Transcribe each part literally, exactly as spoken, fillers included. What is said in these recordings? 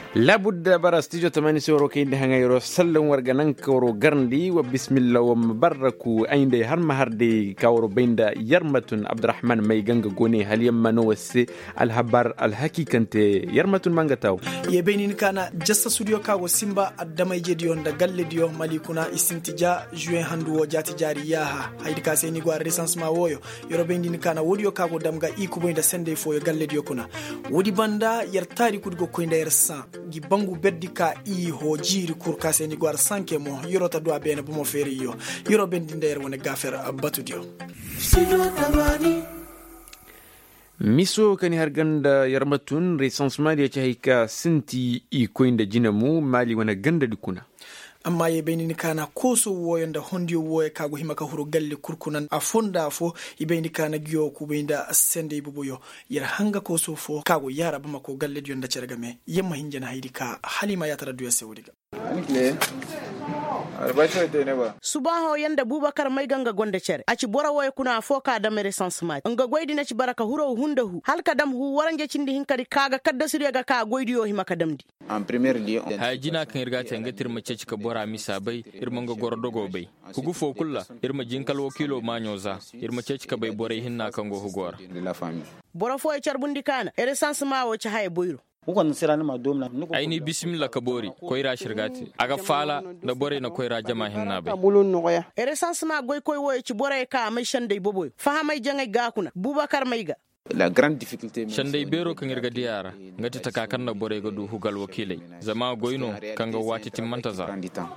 labudda bara studio tamani soro kayde hangayro sallan warga nan kawro garndi wa bismillah wa mubaraku ainde har maharde kawro baynda yarmatun abdurrahman may ganga gone hal yamma no wasse al habar al hakikante yarmatun mangataw ye benin kana jassa studio kago simba addamay jedi on da galle dio malikuna istintija juin handu o jati jari yaha haydi ka seni go recensement woyo yoro benin kana wodi kago damga iku boynda sende fo yo galle dio kuna wodi banda yartari kudgo ko nder san gi bangu beddi ka i ho jiri kur ka seni gwar sanke mo yoro ta do abena bu mo feri yo yoro bendi nder wona gafer batudio miso kani har ganda yarmatun recensement ya chahika sinti i koinda jinamu mali wona ganda dukuna amma ye benini kana koso woyonda hondio woye kago himaka huro galle kurkunan a fonda fo ibeni kana giyo ku benda sende bubuyo yar hanga koso fo kago yara bama ko galle dionda cergame yemma hinjana haydi ka halima ya tara duya sewdiga anikle subaho yanda bubakar mai ganga gonda cere aci bora woye kuna foka da mere recensement nga goydi na ci baraka huro hundahu halka dam hu waranje cindi hinkari kaga kadda sirega ka goydi yo himaka damdi en premier lieu ha jina kan irga tanga tirma ce cika bora misa bai irma nga gordogo bai kugu fo kulla irma jinkal wakilo manyoza irma ce cika bai bora hinna kan go hugor bora fo e charbundi kana e recensement wo ci hay boyro ukon sirani ma domna aini bismillah kabori koira shirgati aga fala da bore na koira jama hinna bai bulun noya e recensement goy koy wo ci bora ka mai shande boboy fahamai jangay gakuna bubakar maiga la grande difficulté shandai bero kan irga diyara ngati takakan na bore ga du hugal wakilai zama goyno kanga wati timmanta za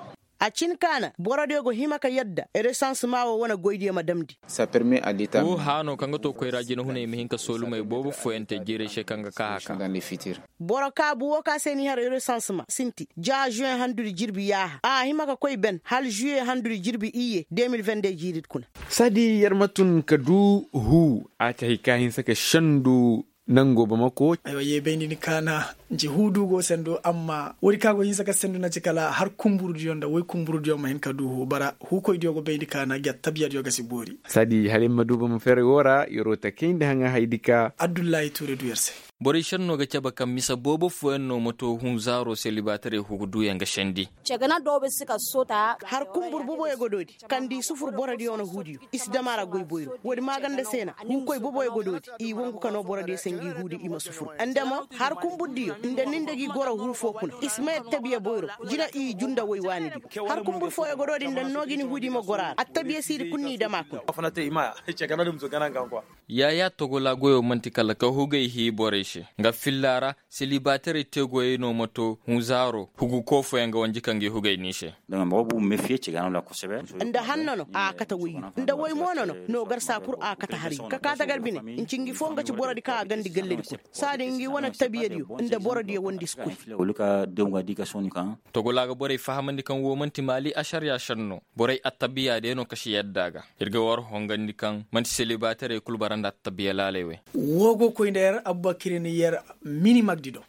a cin kana borode go himaka yadda e recensement wo wona goydi ma damdi ça permet à l'état o hano kanga to koy rajina hune mi hinka solu may bobu foyente jere she kanga ka haka dans les futurs boroka bu woka seni har recensement sinti ja juin handuri jirbi ya a himaka koy ben hal juillet handuri jirbi iye deux mille vingt-deux jirit kuna sadi yarmatun kadu hu ata hikahin saka shandu nango bamako ayo ye benini kana nji hudugo sendo amma wori kago yin saka sendo na cikala har kumburu dionda woy kumburu dioma hen kadu bara hu koy diogo bendi kana get tabiya dioga si bori sadi halim maduba mo fere wora yorota kinde hanga haydika abdullahi toure du yerse bori shanno ga caba kam misa bobo fuenno moto hun zaro celibatare hugudu yanga shendi cegana dobe sika sota har kumbur bobo e gododi kandi sufur boradi ono hudiyo isdamara goy boyro wodi magande sena hu koy bobo e gododi i wongu kano boradi sengi hudi ima sufur andama har kumbuddiyo inde nindegi goro hu fokuna isme tabiya boyro jina i junda woy wani di har kumbur fo e gododi nden nogini hudi mo gorar attabiya siri kunni dama ko afanate ima cegana dum so ganan kan quoi ya ya togola goyo mantikala ka hugay hi bore nga fillara celibatare tegoye no moto hunzaro hugu kofo yanga wanjikange hugay nishe donc mbobu me fie ci ganu la ko sebe nda hannono a kata wuyi nda woy monono no gar sapur a kata hari ka kata garbine incingi fonga ci borodi ka gandi galledi ko sadi ngi wona tabiyediyo nda borodi wondi skul woluka demga dika soni kan togolaga boray fahamandi kan wo manti mali ashar ya shanno boray attabiya de no kashi yaddaga irga war hongandi kan manti celibatare kulbaranda attabiya lalewe wogo ko nder abubakar ni yer mini magdido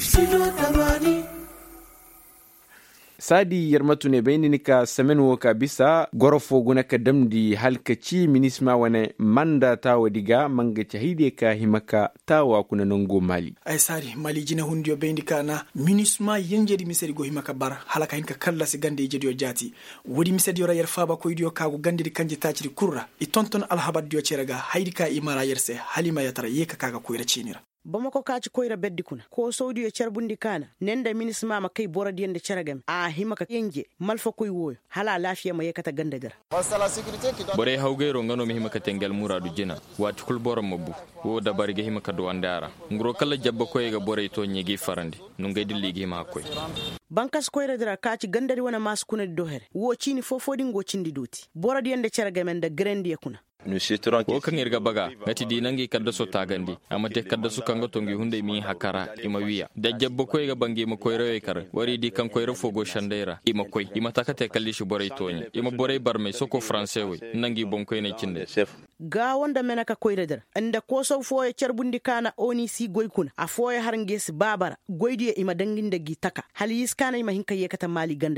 sadi yarmatune baynini ka semen wo ka bisa gorofo guna ka damdi halkaci minisma wane manda tawa diga manga cahide ka himaka tawa kuna nongo mali ay sari mali jina hundiyo bayndi kana minisma yenjedi misedi go himaka bar halaka hinka kalla si gande jediyo jati wodi misedi yora yer faba ko idiyo kago gandidi kanje taciri kurra i tonton alhabad diyo cerega haydi ka imara yerse halima yatara yeka kaga koyra cinira bamako kaci koyra beddi kuna ko saudiyo cerbundi kana nenda minisma ma kay boradi yende ceragam a himaka yenje malfa koy woyo hala lafiya ma yekata gandagar bore hawgero ngano mi himaka tengal muradu jina wati kul borom mabbu wo dabari ge himaka do andara ngro kala jabba koy ga bore to nyegi farandi no ngay dilli gi ma koy bankas koyra dira kaci gandari wana maskuna do here wo cini fofodi ngo cindi doti boradi yende ceragam en da grendi kuna ko kan irga baga ngati dinangi kadda so tagandi amate kadda su kanga tongi hunde mi hakara ima wiya da jabbo koy ga bangi ma koy rewe kar wari di kan koy rofo go shandera ima koy ima takate kalli shi boray tonya ima boray barmay soko français we nangi bon koy ne cinde ga wanda menaka koy redar anda ko so foye cerbundi kana oni si goy kuna a foye har ngesi babara goydi ima danginde gi taka hal yiskana ima hinka yekata mali gandadara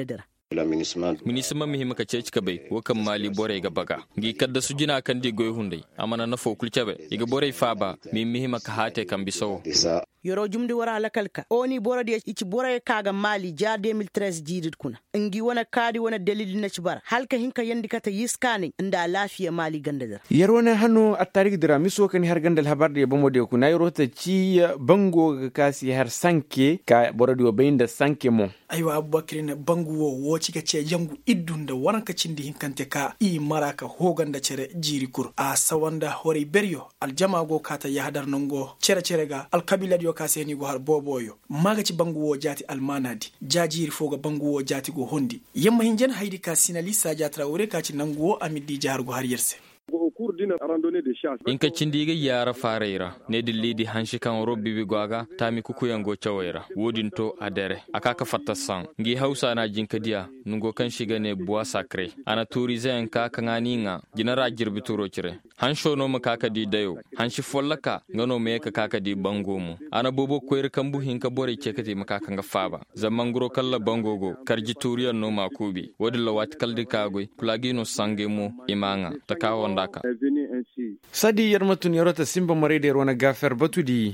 minisma mihima ka ceci ka bai wo kan mali bore ga baga gi kadda su jina kan di goy hundai amana na fo kulcabe iga bore fa ba mi mihima ka hate kan biso yoro jumdi wara halakalka oni bora de ichi bora kaga mali ja deux mille treize jidid kuna ngi wana kadi wana dalili na cibar halka hinka yandi kata yiskani nda lafiya mali gandadar yarwana hanu at-tariq dira miso kan har gandal habar de bomo de kuna yoro ta ci bango ga kasi har sanke ka bora de bayinda sanke mo aywa abubakar ne bangu wo wo ci ka ce yangu iddunda waranka cindi hinkante ka i maraka hoganda cere jiri kur a sawanda hori beryo aljama go kata ya hadar nango cere cere ga alkabila yo kaseni go har boboyo maga ci bangu wo jati almanadi jajiri foga bangu wo jati go hondi yamma hinjen haydi ka sinalisa jatra wore ka ci nango amidi jahar go har yerse in ka cindiga yara fareira ne dilli di hanshi kan robbi bi gwaga tami kuku yango chawaira wodin to adere akaka fatta san ngi hausa na jinka dia nungo kan shiga ne bois sacré ana tourisien ka kangani nga jinara jirbi turo cire hansho no makaka di dayo hanshi follaka ngano me ka kaka di bangomu ana bobo koyir kambu hinka bore cekati makaka nga faba zaman gro kala bangogo karji turiyan no makubi wodi lawat kaldi kagoy plagino sangemo imanga takawo ndaka sadi yarmatun yarota simba marede rona gafer batudi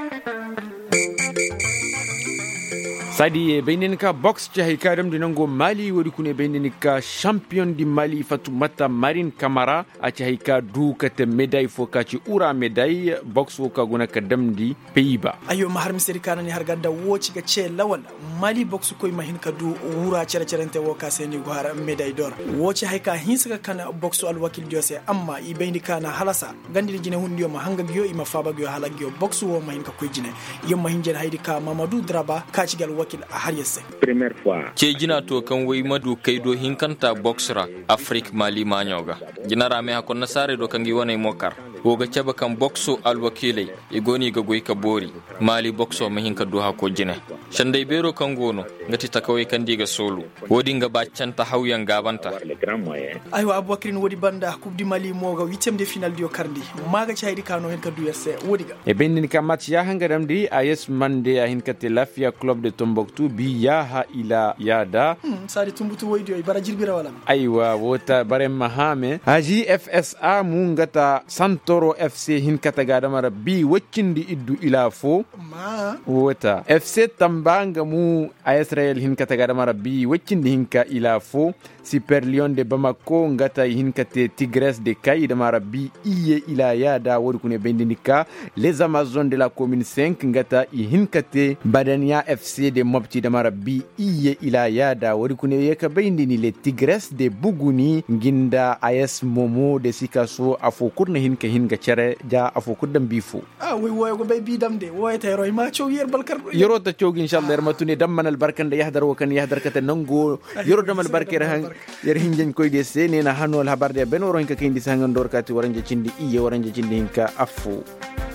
sadi bainika box jahi kadam dinango mali wodi kune bainika champion di mali fatumata marine camara a jahi ka du kata médaille fokaci ura médaille box woka guna kadam di peiba ayo mahar miseri kanani har ganda woci ga ce lawal mali box koy mahin ka du ura cere cerente woka seni go har médaille d'or woci hay ka hinsa kana box al wakil diose amma i bainika na halasa gandi jine hundiyo ma hanga giyo ima faba giyo halagyo box wo mahin ka koy jine yamma hinjen haydi ka mamadou draba ka ci gal wakil a har yasse première fois ke jina to kan wai madu kai do hinkanta boxera afrique mali manyoga jina rame hakon nasare do kan gi wonay mokar woga ceba kan boxo alwakile igoni ga goy ka bori mali boxo mahinka do hako jine shandai bero kan gono ngati takawai kan diga solo wodi nga baccanta hawyan gabanta aywa abubakrin wodi banda coupe du mali moga huitième de finale dio kardi maga chaydi kano hen ka du yasse wodi ga e bendini ka match ya hangadam di AS Mande a hinkate Lafia club de Tombouctou bi yaha ila yada hmm, sari tumbutu woydio bara jirbira wala aywa wota bare mahame haji F S A mungata Santoro F C hinkata gadamara bi waccindi iddu ila fo ma wota F C Tambanga mu Israel hinkata gadamara bi waccindi hinka ila fo Super Lion de Bamako ngata hinkate Tigres de Kay de Marabi iye ila yada wodi kune bendinika les Amazones de la commune cinq ngata hinkate Badania F C de Mopti de Marabi iye ila yada wodi kune yeka bendini les Tigres de Buguni nginda A S Momo de Sikaso afokurna hinka hinga cere ja afokurdam bifo ah oui woy go bay bi damde woy tay roy ma ciow yer balkar yoro ta ciow inshallah matune dammanal barkande yahdar wakan yahdar kata nango yoro damal barkere han yer hinjen koyde senena hanol habarde ben woron ka kindi sangan dor kati waranje cindi iye waranje cindi hinka afu